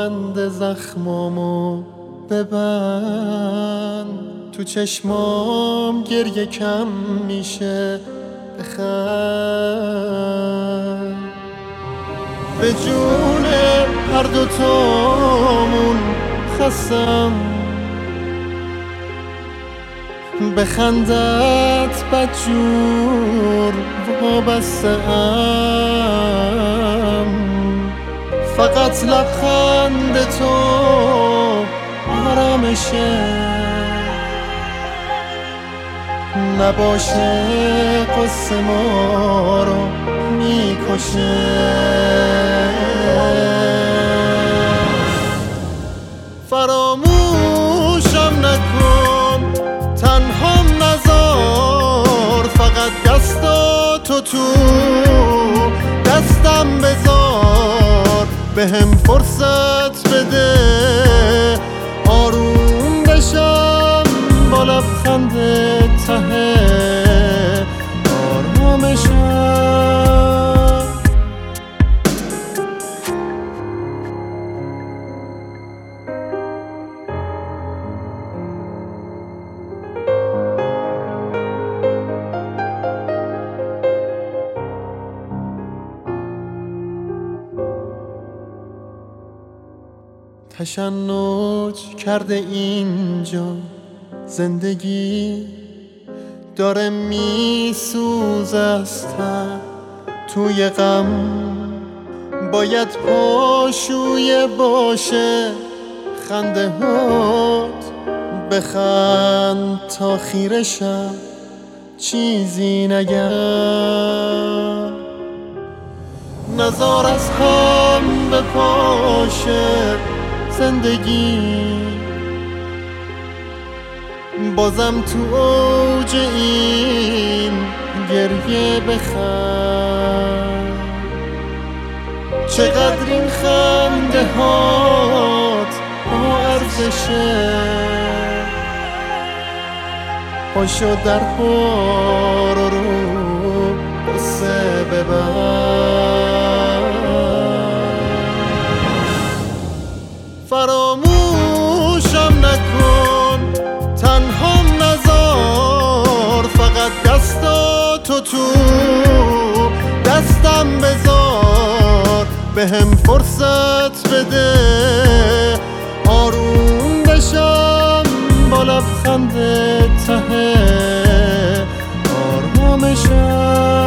بند زخمامو ببند، تو چشمام گریه کم میشه بخند. به جون هر دوتامون خستم، به خندت بدجور وابسته‌ام. فقط لبخند تو آرامشه، نباشه قصه ما رو میکشه. فراموشم نکن، تنهام نذار، فقط دستاتو تو دستم بذار. بهم فرصت بده آروم بشم، با لبخند ته آرامشم. تشنج کرده اینجا زندگی، داره میسوزه از ته توی غم. باید پاشویه باشه خنده هات، بخند تا خیره شب چیزی نگم. نزار از هم بپاشه زندگی، بازم تو اوج این گریه بخند. چقدر این خنده هات با ارزشه، پاشو در رو قصه ببند. فراموشم نکن، تنهام نذار، فقط دستاتو تو دستم بذار. بهم فرصت بده آروم بشم، با لبخند ته آرامشم.